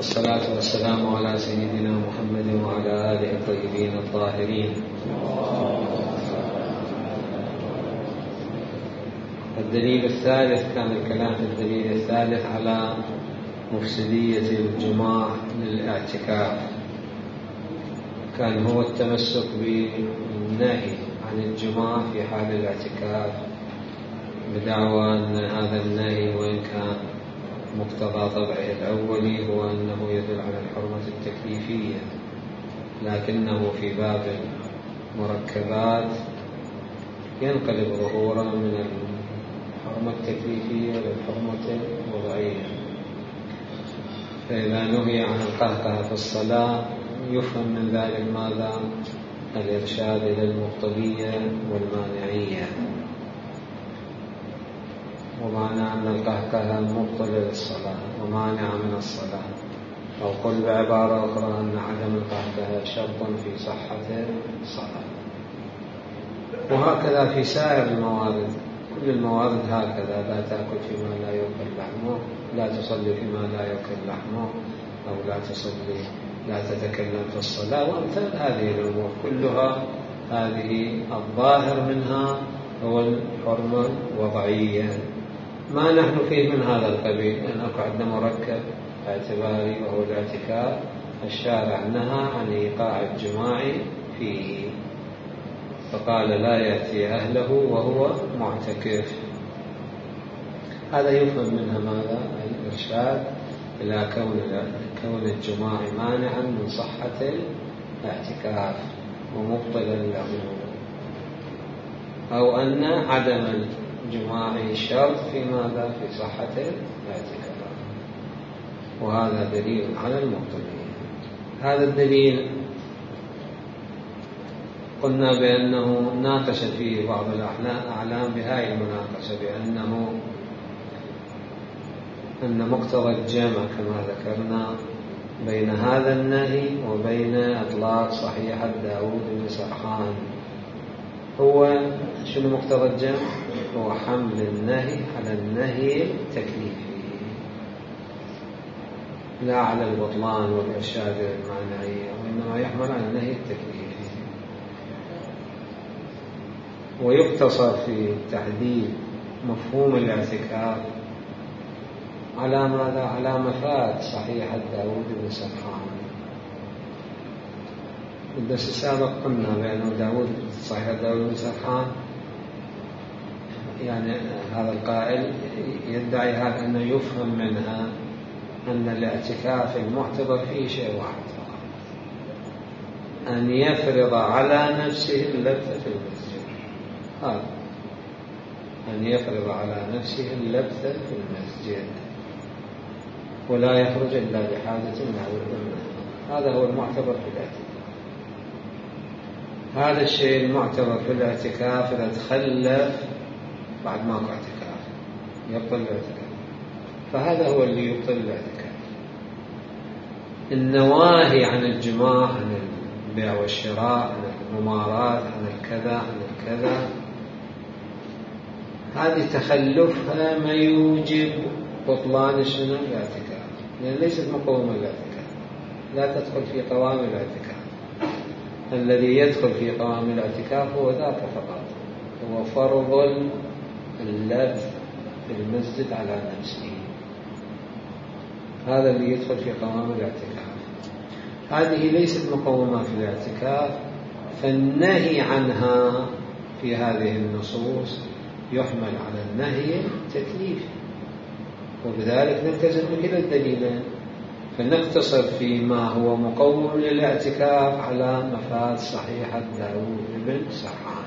والصلاة والسلام على سيدنا محمد وعلى آله الطيبين الطاهرين. الدليل الثالث، كان الكلام في الدليل الثالث على مفسدية الجماع للاعتكاف، كان هو التمسك بالنهي عن الجماع في حال الاعتكاف بدعوى أن هذا النهي وإن كان مقتضى طبعه الأولي هو أنه يدل على الحرمة التكليفية، لكنه في باب المركبات ينقلب ظهورا من الحرمة التكليفية للحرمة الوضعية. فإذا نهي عن القهقه في الصلاة يفهم من ذلك ماذا؟ الإرشاد إلى المبطلية والمانعية، ومعنى أن القهقه مبطل للصلاة ومانع من الصلاة، أو قل بعبارة أخرى أن عدم القهقه شرط في صحة الصلاة. وهكذا في سائر الموارد، كل الموارد هكذا: لا تأكل فيما لا يؤكل لحمه، لا تصلي فيما لا يؤكل لحمه، أو لا تصلي، لا تتكلم في الصلاة، وأمثال هذه الأمور كلها. هذه الظاهر منها هو الحرمة الوضعية. ما نحن فيه من هذا القبيل، أن عندنا مركب اعتباري وهو الاعتكاف، الشارع نهى عن إيقاع الجماع فيه، فقال لا يأتي أهله وهو معتكف. هذا يفهم منها ماذا؟ الإرشاد إلى كون الجماع مانعا من صحة الاعتكاف ومبطلا له، أو أن عدم الجماع شرط في ماذا؟ في صحة الاعتكاف. وهذا دليل على المبطلين. هذا الدليل قلنا بأنه ناقش فيه بعض الأعلام بهذه المناقشة، بأنه أن مقتضى الجمع كما ذكرنا بين هذا النهي وبين إطلاق صحيحة داود بن سرحان هو شنو مقتضى الجمع؟ هو حمل النهي على النهي التكليفي، لا على البطلان والإرشاد المعنوي، وإنما يحمل على النهي التكليفي. ويقتصر في تحديد مفهوم الاعتكاف على ماذا؟ على مفاد صحيحة داود بن سرحان. الدرس السابق قلنا بأن صحيحة داود بن سرحان، يعني هذا القائل يدعي هذا أنه يفهم منها أن الاعتكاف المعتبر فيه شيء واحد فقط: أن يفرض على نفسه اللبث في المسجد. هذا أن يفرض على نفسه اللبث في المسجد ولا يخرج إلا بحاجة معلومة. هذا هو المعتبر في الاعتكاف. هذا الشيء المعتبر في الاعتكاف إذا تخلف بعد ما اعتكاف يبطل الاعتكاف، فهذا هو اللي يبطل الاعتكاف. النواهي عن الجماع، عن البيع والشراء، عن الممارات، عن الكذا، عن الكذا، هذه تخلفها ما يوجب بطلان شنو؟ الاعتكاف، لأن ليست مقومة الاعتكاف، لا تدخل في قوام الاعتكاف. الذي يدخل في قوام الاعتكاف هو ذاك فقط، هو فرض اللبث في المسجد على نفسه، هذا اللي يدخل في قوام الاعتكاف. هذه ليست مقومات الاعتكاف، فالنهي عنها في هذه النصوص يحمل على النهي التكليفي، وبذلك نلتزم بكلا الدليلين، فنقتصر فيما هو مقوم للاعتكاف على مفاد صحيحة داود بن سرحان،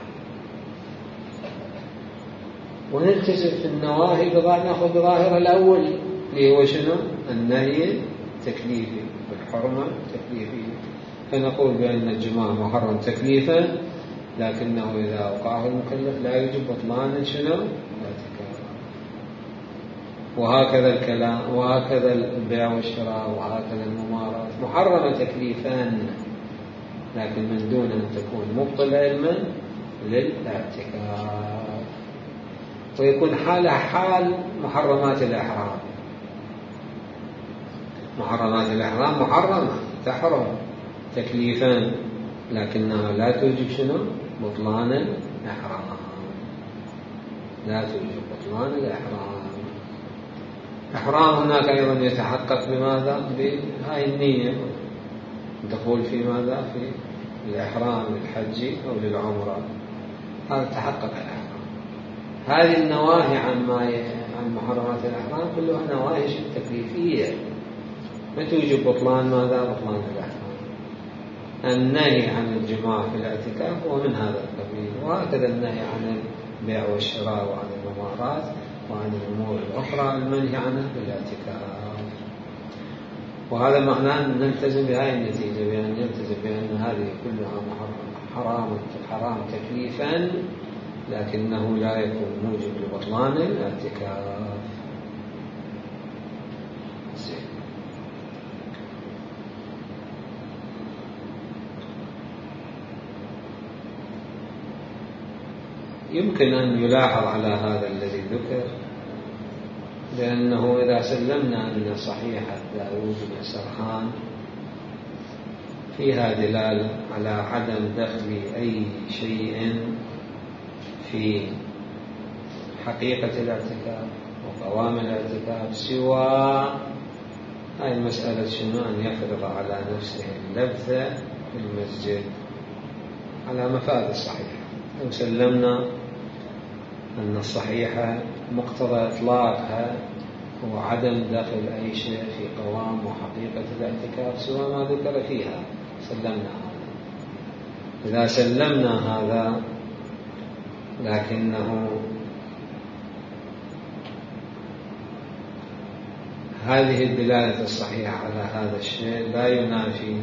ونلتزم في النواهي نأخذ بظاهر الأول اللي هو شنو؟ النهي التكليفي والحرمة التكليفية. فنقول بأن الجماع محرم تكليفا، لكنه إذا أوقعه المكلف لا يجب بطلان شنو؟ الاعتكاف. وهكذا الكلام، وهكذا البيع والشراء، وهكذا الممارات محرمة تكليفا، لكن من دون أن تكون مبطلة علما للاعتكاف، ويكون حالها حال محرمات الإحرام. محرمات الإحرام محرمة تحرم تكليفا، لكنها لا توجب شنو؟ بطلان الإحرام، لا توجب بطلان الإحرام. إحرام هناك أيضا يتحقق بماذا؟ بهاي النية، دخول في ماذا؟ في الإحرام للحج أو للعمرة، هذا تحقق الإحرام. هذه النواهي عن محرمات الإحرام كلها نواهي تكليفية، ما توجب بطلان ماذا؟ بطلان الإحرام. النهي عن الجماع في الاعتكاف هو من هذا القبيل، وهكذا النهي عن البيع والشراء وعن الممارات وعن الأمور الأخرى المنهي عنها في الاعتكاف. وهذا معناه أن نلتزم بهذه النتيجة، بأن نلتزم بأن هذه كلها حرام تكليفا، لكنه لا يكون موجب لبطلان الاعتكاف. يمكن أن يلاحظ على هذا الذي ذكر بأنه إذا سلمنا أن صحيحة داود بن سرحان فيها دلالة على عدم دخل أي شيء في حقيقة الاعتكاف وقوام الاعتكاف سوى هاي المسألة شنو؟ أن يفرض على نفسه اللبثة في المسجد على مفاد الصحيحة. لو سلمنا أن الصحيحة مقتضى إطلاقها هو عدم دخل أي شيء في قوام وحقيقة الاعتكاف سوى ما ذكر فيها، سلمنا هذا. إذا سلمنا هذا لكنه هذه الدلالة الصحيحة على هذا الشيء لا ينافي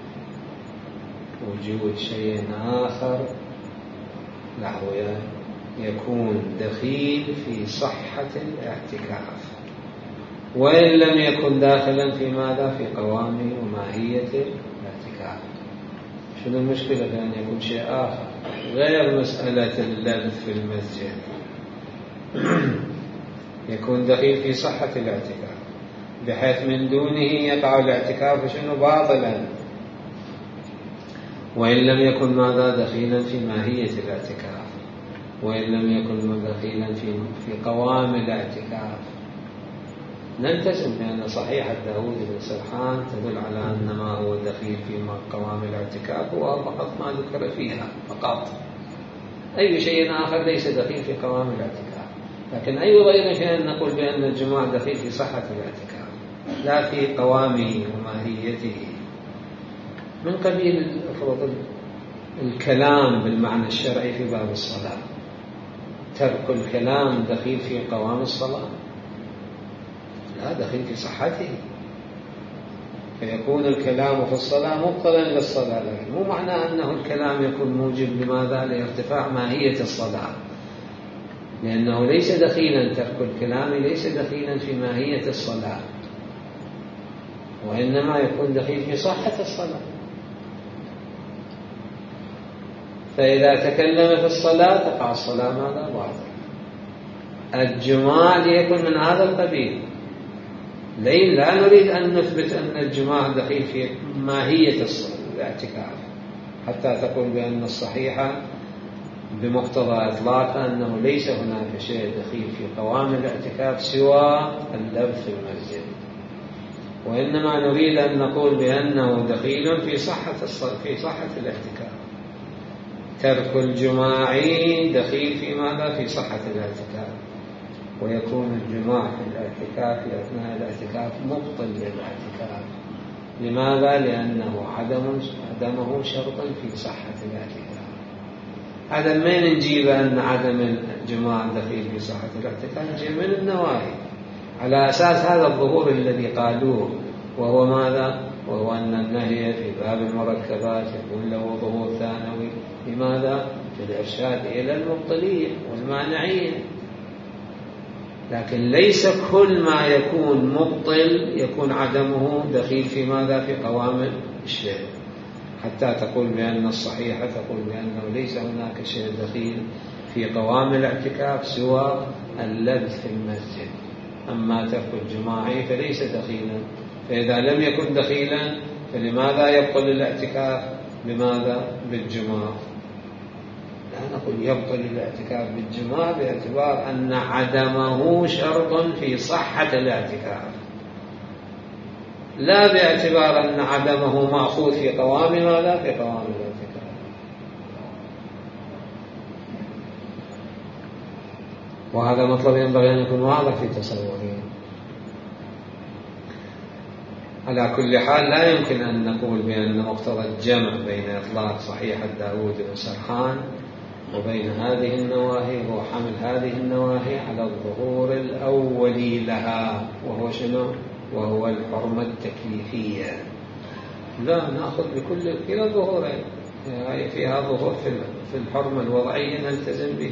وجود شيء آخر له يكون دخيل في صحة الاعتكاف، وإن لم يكن داخلا في ماذا؟ في قوام وماهية الاعتكاف. شنو المشكلة بأن يكون شيء آخر غير مسألة اللبث في المسجد يكون دخيل في صحة الاعتكاف، بحيث من دونه يقع الاعتكاف شنو؟ باطلا، وإن لم يكن ماذا؟ دخيلا في ماهية الاعتكاف، وإن لم يكن دخيلا في قوام الاعتكاف. نلتزم بأن صحيحة داود بن سرحان تدل على أن ما هو دخيل في قوام الاعتكاف هو فقط ما ذكر فيها فقط، أي شيء آخر ليس دخيل في قوام الاعتكاف. لكن أيضا يمكن نقول بأن الجماع دخيل في صحة الاعتكاف لا في قوامه وماهيته، من قبيل الكلام بالمعنى الشرعي في باب الصلاة. ترك الكلام دخيل في قوام الصلاة؟ لا، دخيل في صحته، فيكون الكلام في الصلاة مبطلا للصلاة، لكن مو معنى أنه الكلام يكون موجب لماذا؟ لارتفاع ماهية الصلاة، لأنه ليس دخيلا، ترك الكلام ليس دخيلا في ماهية الصلاة، وإنما يكون دخيل في صحة الصلاة. فإذا تكلم في الصلاة تقع الصلاة ماذا؟ باطل. الجماع ليكن من هذا القبيل، لا نريد أن نثبت أن الجماع دخيل في ماهية الاعتكاف حتى تقول بأن الصحيحة بمقتضى إطلاقها أنه ليس هناك شيء دخيل في قوام الاعتكاف سوى اللبث في المسجد، وإنما نريد أن نقول بأنه دخيل في صحة الاعتكاف. ترك الجماع دخيل في ماذا؟ في صحة الاعتكاف، ويكون الجماع في الاعتكاف في أثناء الاعتكاف مبطل للاعتكاف. لماذا؟ لأنه عدمه شرطا في صحة الاعتكاف. هذا من نجيب أن عدم الجماع دخيل في صحة الاعتكاف؟ نجيب من النواهي على أساس هذا الظهور الذي قالوه، وهو ماذا؟ وهو أن النهي في باب المركبات يكون له ظهور ثانوي. لماذا؟ للإرشاد إلى المبطلين والمانعين، لكن ليس كل ما يكون مبطل يكون عدمه دخيل في ماذا؟ في قوام الشيء، حتى تقول بأن الصحيحة تقول بأنه ليس هناك شيء دخيل في قوام الاعتكاف سوى اللبث في المسجد. أما ترك الجماع فليس دخيلا فإذا لم يكن دخيلا فلماذا يبطل الاعتكاف؟ لماذا؟ بالجماع. لا نقول يبطل الاعتكاف بالجماع باعتبار أن عدمه شرط في صحة الاعتكاف، لا باعتبار أن عدمه مأخوذ في قوام ماذا؟ في قوام الاعتكاف. وهذا مطلب ينبغي أن يكون واضح في تصورين. على كل حال لا يمكن أن نقول بأن مقتضى الجمع بين إطلاق صحيحة داود بن سرحان وبين هذه النواهي هو حمل هذه النواهي على الظهور الأولي لها، وهو شنو؟ وهو الحرمة التكليفية. لا، نأخذ بكل كلا الظهورين، فيها ظهور في الحرمة الوضعية نلتزم به،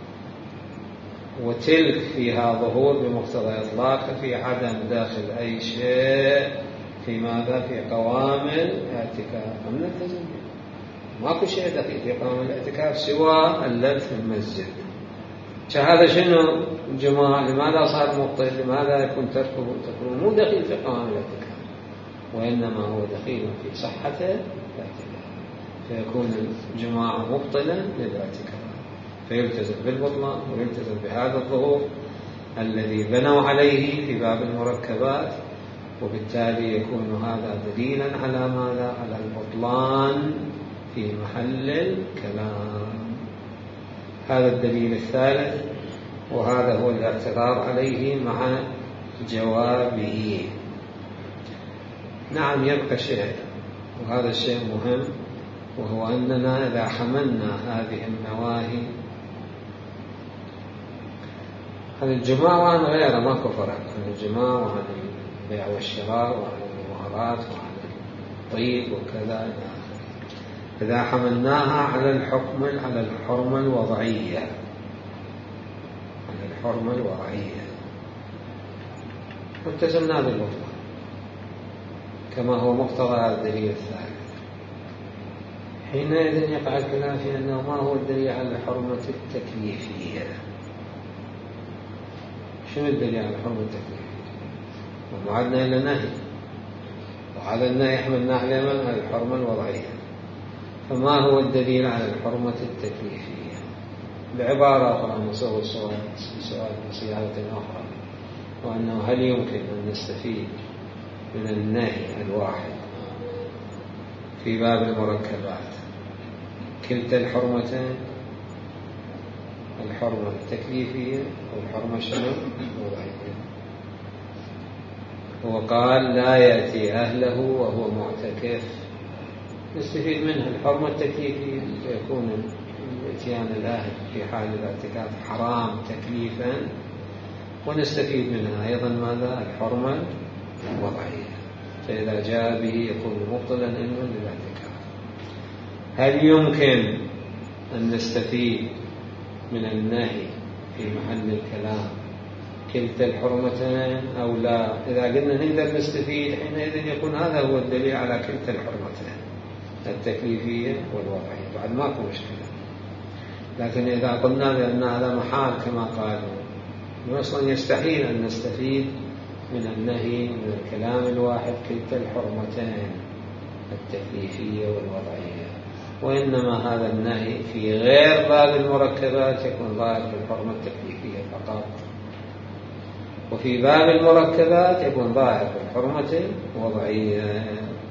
وتلك فيها ظهور بمقتضى إطلاق في عدم داخل أي شيء في ماذا؟ في قوام الاعتكاف نلتزم به. ماكو شيء دقيق في قوام الاعتكاف سوى اللذ في المسجد. هذا شنو؟ الجماع لماذا صار مبطل؟ لماذا يكون تركه مو دخيل في قوام الاعتكاف، وإنما هو دخيل في صحة الاعتكاف، فيكون الجماع مبطلا للاعتكاف، فيلتزم بالبطلان ويلتزم بهذا الظهور الذي بنوا عليه في باب المركبات، وبالتالي يكون هذا دليلا على ماذا؟ على البطلان في محل الكلام. هذا الدليل الثالث، وهذا هو الاعتراض عليه مع جوابه. نعم، يبقى شيء، وهذا الشيء مهم، وهو أننا إذا حملنا هذه النواهي عن الجماع وعن غيره، ماكو فرق عن الجماع وعن البيع والشراء وعن المظاهرات وعن الطيب وكذا، إذا حملناها على الحرمة الوضعية، على الحرمة الوضعية والتزمنا بالبطلان كما هو مقتضى هذا الدليل الثالث، حينئذ يقع الكلام في أنه ما هو الدليل على الحرمة التكليفية. شنو الدليل على الحرمة التكليفية؟ ومعدنا إلى نهي، وهذا النهي حملنا على الحرمة الوضعية، فما هو الدليل على الحرمة التكليفية؟ بعبارة أخرى نصوغ السؤال بصياغة أخرى، وأنه هل يمكن أن نستفيد من النهي الواحد في باب المركبات كلتا الحرمتين، الحرمة التكليفية والحرمة شنو؟ الوضعية. هو قال لا يأتي أهله وهو معتكف، نستفيد منها الحرمة التكليفية، فيكون اتيان الأهل في حال الاعتكاف حرام تكليفا، ونستفيد منها أيضا ماذا؟ الحرمة الوضعية، فإذا جاء به يكون مبطلا إنه للاعتكاف. هل يمكن أن نستفيد من النهي في محل الكلام كلتا الحرمتين أو لا؟ إذا قلنا نقدر نستفيد حينئذ يكون هذا هو الدليل على كلتا الحرمتين، التكليفية والوضعية، بعد ماكو مشكلة. لكن إذا قلنا بأن هذا محال كما قالوا، أصلا يستحيل أن نستفيد من النهي من الكلام الواحد كلتا الحرمتين التكليفية والوضعية، وإنما هذا النهي في غير باب المركبات يكون ظاهر في الحرمة التكليفية فقط، وفي باب المركبات يكون ظاهر في الحرمة الوضعية.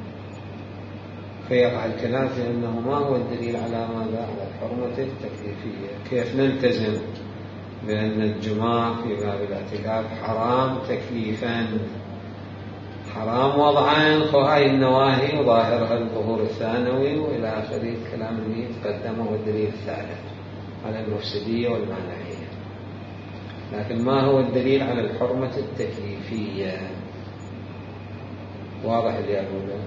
فيقع الكلام في أنه ما هو الدليل على ماذا؟ على الحرمة التكليفية. كيف نلتزم بأن الجماع في باب الاعتكاف حرام تكليفا، حرام وضعا، فهاي النواهي ظاهرها الظهور الثانوي وإلى آخره الكلام اللي تقدمه الدليل الثالث على المفسدية والمانعية. لكن ما هو الدليل على الحرمة التكليفية؟ واضح اللي أقوله؟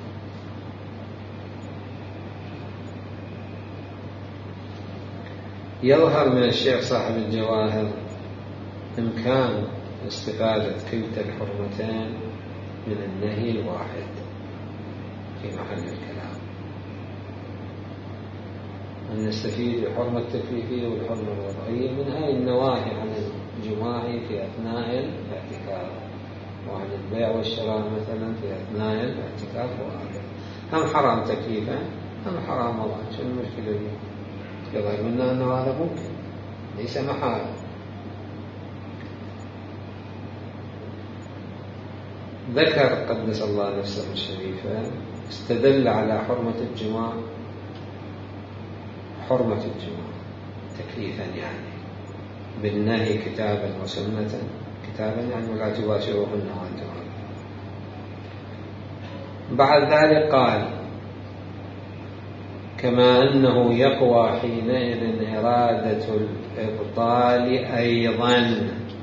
يظهر من الشيخ صاحب الجواهر إمكان استفادة كلتا الحرمتين من النهي الواحد في محل الكلام، أن نستفيد الحرمة التكليفية والحرمة الوضعية من هذه النواهي عن الجماع في أثناء الاعتكاف، وعن البيع والشراء مثلا في أثناء الاعتكاف وهكذا. هم حرام تكليفا هم حرام وضعا، شو المشكلة دي؟ يظهر منا أنه هذا ممكن ليس محال. ذكر قدس الله نفسه الشريفة استدل على حرمة الجماع تكليفا يعني بالنهي كتابا وسنة. كتابا يعني لا تباشروهن وأنتم عارفون. بعد ذلك قال كما أنه يقوى حينئذ إرادة الإبطال أيضا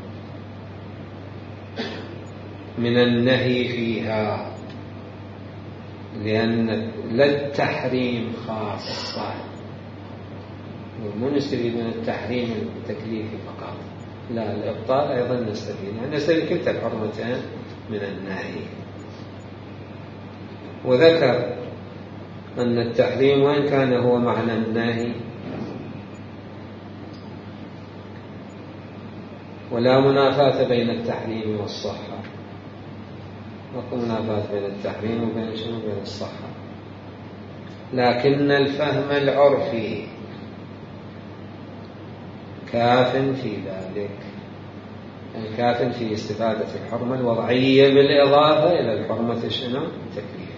من النهي فيها، لأن لا التحريم خاصة، مو نستفيد من التحريم التكليفي فقط، لا الإبطال أيضا نستفيد، يعني نستفيد كلتا الحرمتين من النهي. وذكر أن التحريم وإن كان هو معنى النهي ولا منافاة بين التحريم والصحة، ولا منافاة بين التحريم وبين شنو بين الصحة، لكن الفهم العرفي كاف في ذلك، كاف في استفادة الحرمة الوضعية بالإضافة إلى الحرمة شنو التكليفية.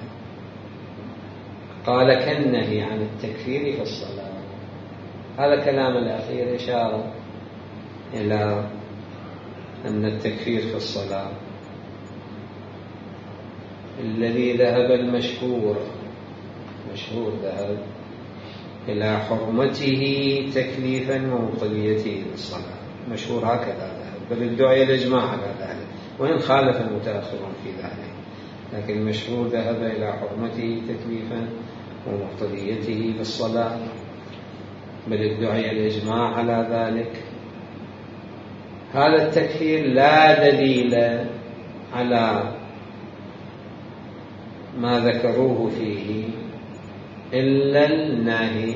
قال كالنهي عن التكفير في الصلاة. هذا كلام الأخير إشارة إلى أن التكفير في الصلاة الذي ذهب المشهور ذهب إلى حرمته تكليفا ومقتضيته للصلاة، مشهور هكذا ذهب، بل ادعي الإجماع على ذلك وإن خالف المتأخرون في ذلك، لكن المشهور ذهب إلى حرمته تكليفا ومقتضيته للصلاة، بل ادعي الإجماع على ذلك. هذا التكفير لا دليل على ما ذكروه فيه إلا النهي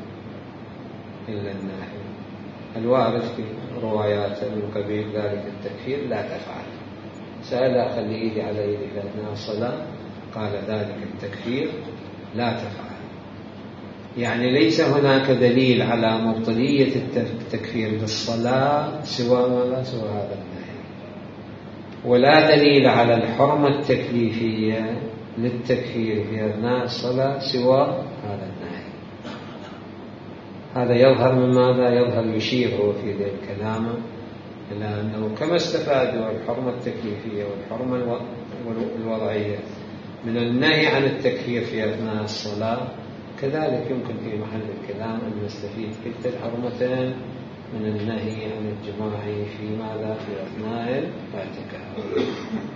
الوارد في روايات من قبيل ذلك التكفير لا تفعل. سأل أخلي إيدي على إيدي في أثناء الصلاة، قال ذلك التكفير لا تفعل، يعني ليس هناك دليل على مبطلية التكفير بالصلاة سوى هذا النهي، ولا دليل على الحرمة التكليفية للتكفير في أثناء الصلاة سوى هذا النهي. هذا يظهر من ماذا؟ يظهر يشير هو في ذلك الكلام إلى أنه كما استفادوا الحرمة التكليفية والحرمة الوضعية من النهي عن التكفير في أثناء الصلاة، كذلك يمكن في محل الكلام أن نستفيد كلتا الحرمتين من النهي عن الجماع في ماذا؟ في أثناء الاعتكاف.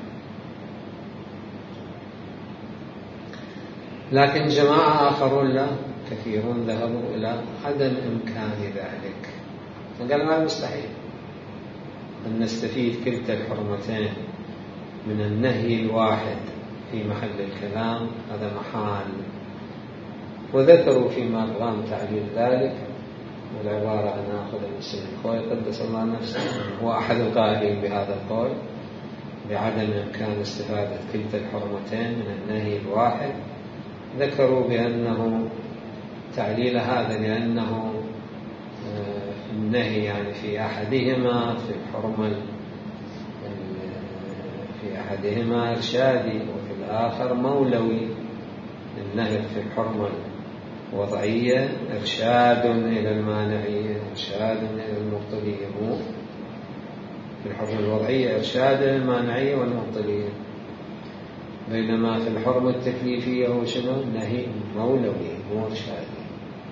لكن جماعة آخرون لا كثيرون ذهبوا إلى عدم إمكان ذلك، فقال ما مستحيل أن نستفيد كلتا الحرمتين من النهي الواحد في محل الكلام، هذا محال. وذكروا فيما قام تعليل ذلك، والعبارة أن أخذ المسلم الخوي قدس الله نفسه هو أحد القائلين بهذا القول بعدم إمكان استفادة كلتا الحرمتين من النهي الواحد. ذكروا بأنه تعليل هذا لأنه النهي يعني في أحدهما في الحرمة في أحدهما إرشادي وفي الآخر مولوي. النهي في الحرمة الوضعية إرشاد إلى المانعية، إرشاد إلى المقتضية، مو في الحرمة الوضعية إرشاد إلى المانعية والمقتضية، بينما في الحرمة التكليفية هو شنو؟ نهي مولوي مو إرشادي.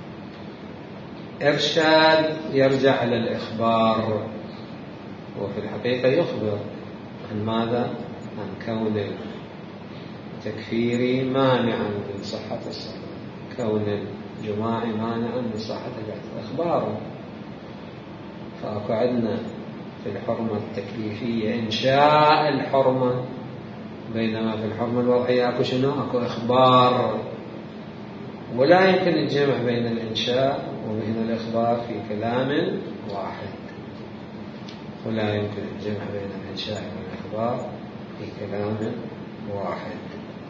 إرشاد يرجع إلى الإخبار، وفي الحقيقة يخبر عن ماذا؟ عن كون التكفير مانعا من صحة الصلاة، كون الجماع مانعا من صحة الاعتكاف، إخباره. فأكو عندنا في الحرمة التكليفية إنشاء الحرمة، بينما في الحرمة الوضعية أكو شنو؟ أكو إخبار. ولا يمكن الجمع بين الإنشاء وبين الإخبار في كلام واحد، ولا يمكن الجمع بين الإنشاء والإخبار في كلام واحد.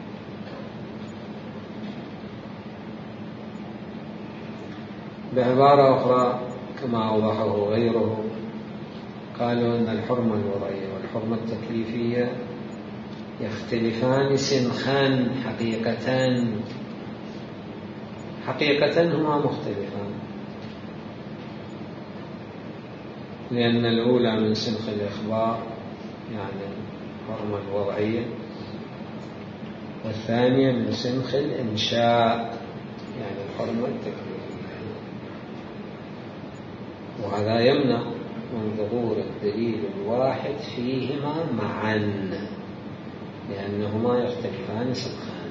بعبارة أخرى كما أوضحه غيره، قالوا أن الحرمة الوضعية والحرمة التكليفية يختلفان سنخان حقيقة هما مختلفان، لأن الأولى من سنخ الإخبار يعني الحرمة الوضعية، والثانية من سنخ الإنشاء يعني الحرمة التكليفية، وهذا يمنع من ظهور الدليل الواحد فيهما معا، لأنهما يختلفان سنخان.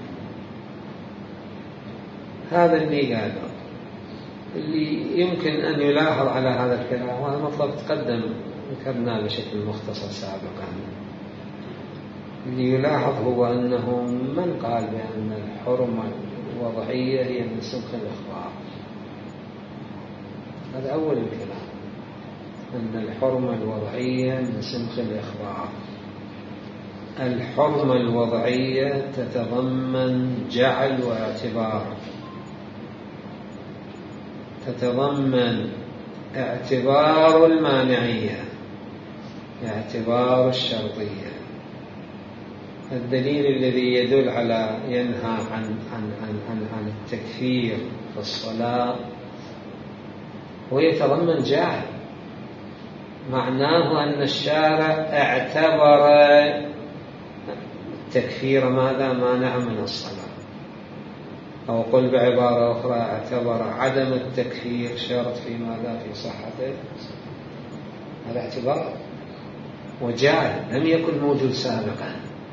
هذا اللي قاله، اللي يمكن أن يلاحظ على هذا الكلام، وهذا مطلب تقدم ذكرناه بشكل مختصر سابقا، اللي يلاحظ هو أنه من قال بأن الحرمة الوضعية هي من سنخ الإخبار. هذا أول الكلام، أن الحرمة الوضعية من سنخ الإخبار. الحرمة الوضعية تتضمن جعل واعتبار، تتضمن اعتبار المانعية، اعتبار الشرطية. الدليل الذي يدل على ينهى عن التكفير في الصلاة هو يتضمن جعل، معناه أن الشارع اعتبر التكفير ماذا؟ مانع من الصلاة، أو قل بعبارة أخرى اعتبر عدم التكفير شرط في ماذا؟ في صحته. هذا اعتبار وجعل لم يكن موجود سابقا.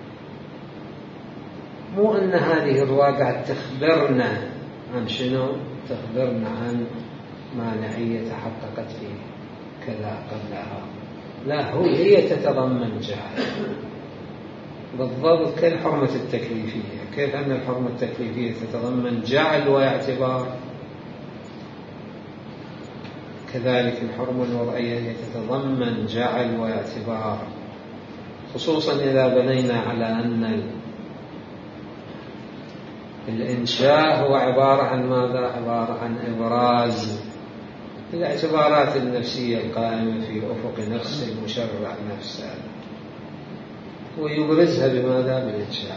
مو أن هذه الواقعة تخبرنا عن شنو؟ تخبرنا عن مانعية تحققت في كذا قبلها، لا، هي تتضمن جعل بالضبط كالحرمة التكليفية. كيف أن الحرمة التكليفية تتضمن جعل واعتبار، كذلك الحرمة الوضعية تتضمن جعل واعتبار، خصوصا إذا بنينا على أن الإنشاء هو عبارة عن ماذا؟ عبارة عن إبراز الاعتبارات النفسية القائمة في أفق نفس المشرع نفسه، ويبرزها بماذا؟ بالإنشاء.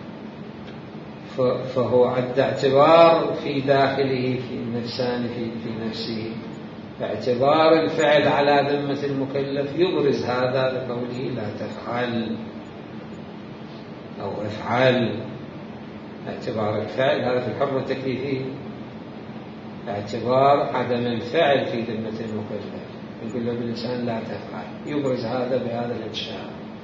فهو عد اعتبار في داخله، في النفسان في نفسه، اعتبار الفعل على ذمة المكلف يبرز هذا بقوله لا تفعل أو افعل. اعتبار الفعل هذا في الحرمة التكليفية، اعتبار عدم الفعل في ذمة المكلف يقول له بالإنسان لا تفعل، يبرز هذا بهذا الإنشاء.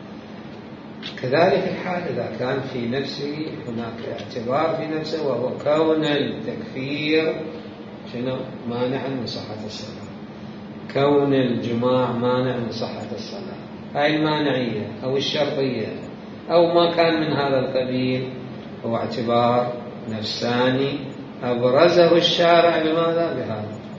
كذلك الحال إذا كان في نفسه هناك اعتبار في نفسه، وهو كون التكفير شنو؟ مانع من صحة الصلاة، كون الجماع مانع من صحة الصلاة، هاي المانعية أو الشرطية أو ما كان من هذا القبيل، هو اعتبار نفساني أبرزه الشارع بماذا؟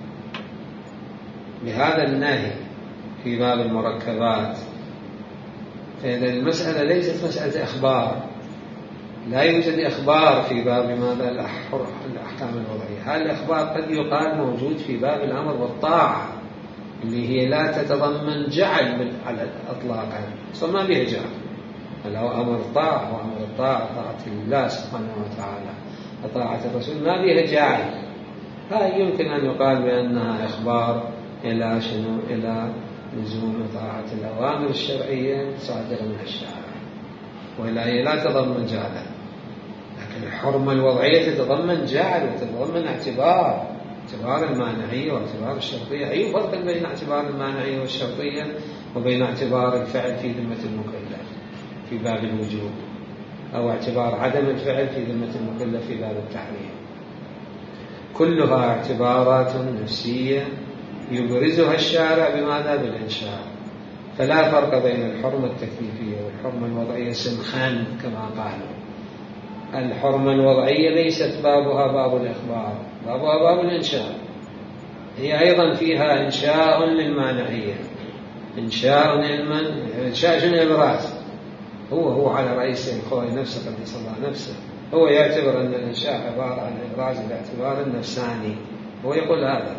بهذا النهي في باب المركبات. فإذا المسألة ليست مسألة إخبار، لا يوجد إخبار في باب ماذا؟ الأحكام الوضعية. هذا الإخبار قد يقال موجود في باب الأمر والطاعة، اللي هي لا تتضمن جعل على إطلاقا، ما بها جعل. لو أمر طاعة وأمر الطاعة طاعة الله سبحانه وتعالى وطاعة الرسول ما بها جعل، هاي يمكن أن يقال بأنها إخبار إلى شنو؟ إلى لزوم طاعة الأوامر الشرعية صادرة من الشارع، وإلا هي لا تتضمن جعلا. لكن الحرمة الوضعية تتضمن جعل وتتضمن اعتبار المانعية واعتبار الشرطية. أي فرق بين اعتبار المانعية والشرطية وبين اعتبار الفعل في ذمة المكلف في باب الوجوب، أو اعتبار عدم الفعل في ذمة المكلف في باب التحريم؟ كلها اعتبارات نفسية يبرزها الشارع بماذا؟ بالإنشاء. فلا فرق بين الحرمة التكليفية والحرمة الوضعية سنخان كما قالوا. الحرمة الوضعية ليست بابها باب الإخبار، بابها باب الإنشاء. هي أيضا فيها إنشاء للمانعية، إنشاء للمن، إنشاء شنو؟ إبراز. هو على رئيس الخوي نفسه قدس الله نفسه، هو يعتبر أن الإنشاء عبارة عن إبراز الاعتبار النفساني، هو يقول هذا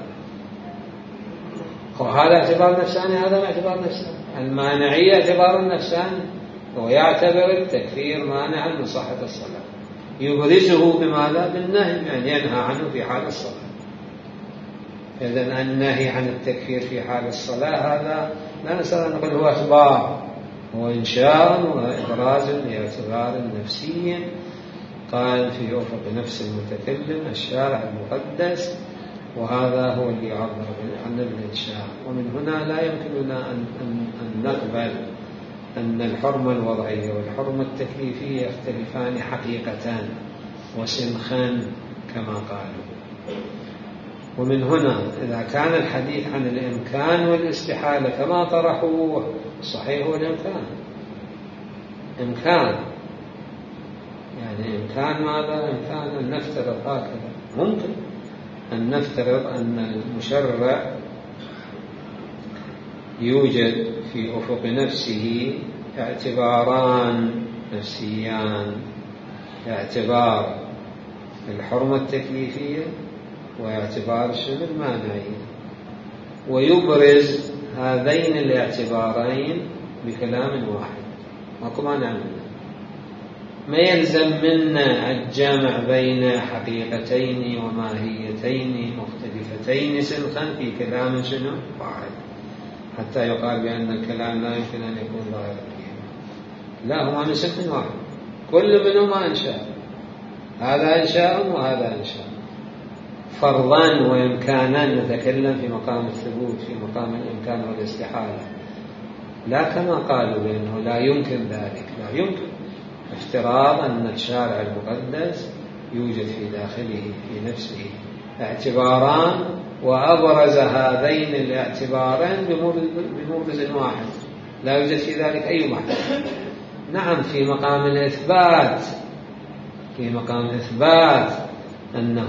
اعتبار نفساني، هذا اعتبار نفساني. المانعية اعتبار النفساني، هو يعتبر التكفير مانعا من صحة الصلاة، يبرزه بماذا؟ بالنهي، يعني ينهى عنه في حال الصلاة. إذن النهي عن التكفير في حال الصلاة هذا لا نستطيع أن نقول هو إخبار، هو إنشاء وإبراز لاعتبار نفسي قال في أفق نفس المتكلم الشارع المقدس، وهذا هو اللي يعبر عن الإنشاء. ومن هنا لا يمكننا أن نقبل أن الحرمة الوضعية والحرمة التكليفية يختلفان حقيقتان وسنخان كما قالوا. ومن هنا إذا كان الحديث عن الإمكان والاستحالة كما طرحوه، صحيح هو الإمكان، إمكان يعني إمكان ماذا؟ إمكان أن نفترض هكذا، ممكن أن نفترض أن المشرع يوجد في أفق نفسه اعتباران نفسيان، اعتبار الحرمة التكليفية واعتبار المانعية، ويبرز هذين الاعتبارين بكلام واحد، ماكو مانع منه. ما يلزم منا الجمع بين حقيقتين وماهيتين مختلفتين سنخا في كلام واحد حتى يقال بأن الكلام لا يمكن أن يكون ظاهرا فيه. لا، هما من سنخ واحد، كل منهما إنشاء، هذا إنشاء وهذا إنشاء. فرضان وإمكانا نتكلم في مقام الثبوت، في مقام الإمكان والاستحالة، لا كما قالوا بأنه لا يمكن ذلك. لا يمكن افتراض أن الشارع المقدس يوجد في داخله في نفسه اعتباران، وأبرز هذين الاعتبارين بموجز واحد، لا يوجد في ذلك أي محل. نعم، في مقام الإثبات، في مقام الإثبات أن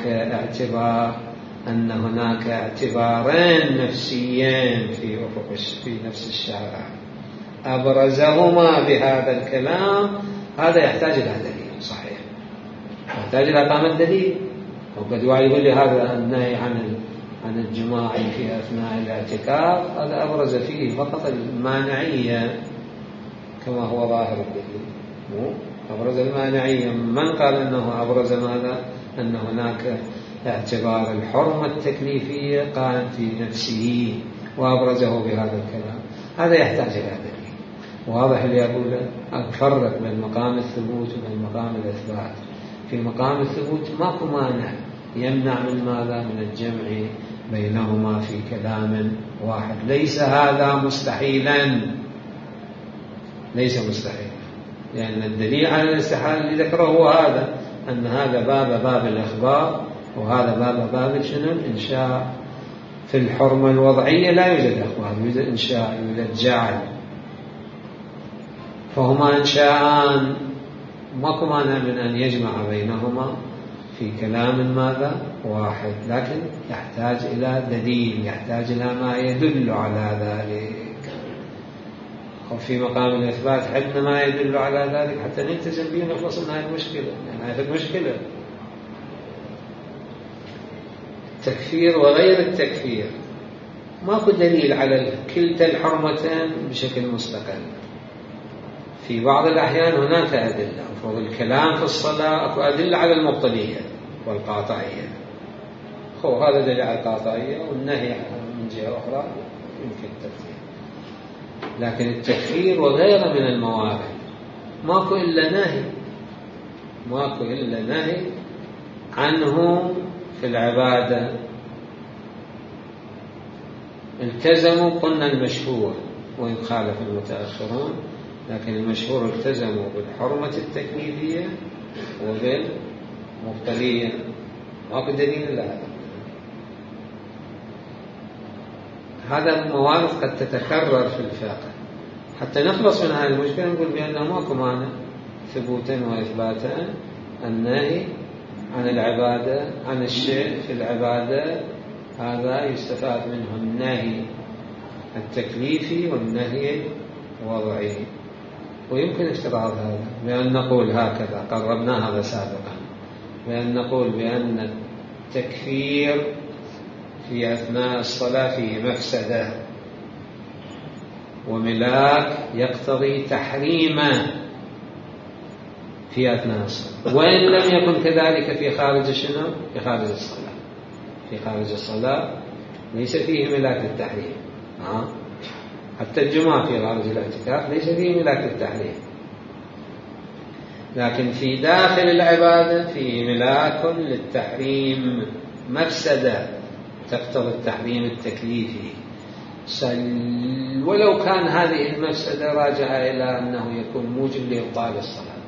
هناك اعتبارين نفسيين في نفس الشارع أبرزهما بهذا الكلام، هذا يحتاج إلى دليل صحيح، يحتاج إلى إقامة دليل. وقد يقول لي هذا النهي عن الجماع في أثناء الاعتكاف، هذا أبرز فيه فقط المانعية كما هو ظاهر الدليل، أبرز المانعية. من قال أنه أبرز ماذا؟ أن هناك اعتبار الحرمة التكليفية قائم في نفسه وأبرزه بهذا الكلام، هذا يحتاج إلى دليل. واضح اللي أقوله؟ أفرق بين مقام الثبوت وبين مقام الإثبات. في مقام الثبوت ماكو مانع يمنع من ماذا؟ من الجمع بينهما في كلام واحد. ليس هذا مستحيلا، ليس مستحيلا، لأن الدليل على الاستحالة اللي ذكره هو هذا، أن هذا باب الإخبار وهذا باب الإنشاء. في الحرمة الوضعية لا يوجد إخبار، يوجد إنشاء، يوجد جعل، فهما إنشاءان، ماكو مانع من أن يجمع بينهما في كلام ماذا؟ واحد، لكن يحتاج إلى دليل، يحتاج إلى ما يدل على ذلك. وفي مقام الإثبات عندنا ما يدل على ذلك حتى نلتزم به ونخلص من هذه المشكلة، يعني هذه المشكلة التكفير وغير التكفير ماكو دليل على كلتا الحرمتين بشكل مستقل. في بعض الأحيان هناك أدلة، والكلام في الصلاة أكو أدلة على المبطلية والقاطعية، هذا دليل على القاطعية، والنهي من جهة أخرى يمكن التكفير. لكن التكفير وغيره من الموارد ماكو إلا نهي عنه. في العبادة التزموا، قلنا المشهور وإن خالف المتأخرون، لكن المشهور التزموا بالحرمة التكليفية وبالمبطلية، ماكو دليل لهذا. هذا الموارد قد تتكرر في الفقه. حتى نخلص من هذه المشكلة نقول بأنه ماكو مانع ثبوتا وإثباتا النهي عن العبادة، عن الشيء في العبادة، هذا يستفاد منه النهي التكليفي والنهي الوضعي. ويمكن افتراض هذا بأن نقول هكذا، قربنا هذا سابقا، بأن نقول بأن التكفير في أثناء الصلاة فيه مفسدة وملاك يقتضي تحريمه في أثناء الصلاة، وإن لم يكن كذلك في خارج شنو؟ في خارج الصلاة. في خارج الصلاة ليس فيه ملاك للتحريم، حتى الجمعة في خارج الاعتكاف ليس فيه ملاك للتحريم، لكن في داخل العبادة فيه ملاك للتحريم، مفسدة تقتضي التحريم التكليفي، ولو كان هذه المفسدة راجعة إلى أنه يكون موجب لإبطال الصلاة،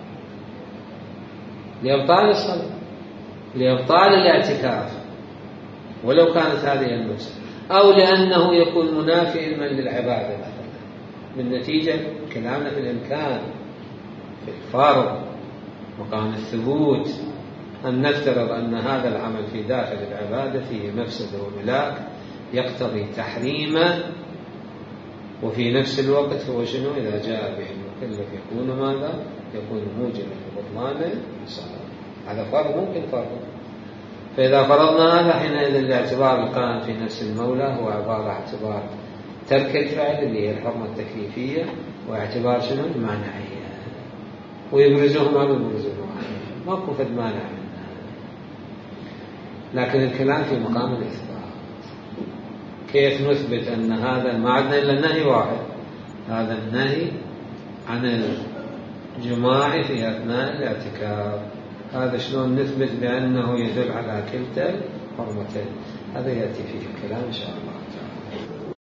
لإبطال الاعتكاف، ولو كانت هذه المفسدة، أو لأنه يكون منافئا للعبادة مثلا، بالنتيجة كلامنا في الإمكان في الفرض مقام الثبوت أن نفترض أن هذا العمل في داخل العبادة فيه مفسدة وملاك يقتضي تحريمه، وفي نفس الوقت هو شنو؟ إذا جاء به المكلف يكون ماذا؟ يكون موجبا لبطلان الصلاة. هذا فرض ممكن فرض. فإذا فرضنا هذا حينئذ الاعتبار القائم في نفس المولى هو عبارة اعتبار ترك الفعل اللي هي الحرمة التكليفية، واعتبار شنو؟ المانعية، ويبرزهما ماكو فد مانع منها، لكن الكلام في مقام الإثبات. كيف نثبت أن هذا ما عندنا إلا النهي واحد، هذا النهي عن الجماع في أثناء الاعتكاف، هذا شلون نثبت بأنه يدل على كلتا الحرمتين؟ هذا يأتي فيه الكلام إن شاء الله.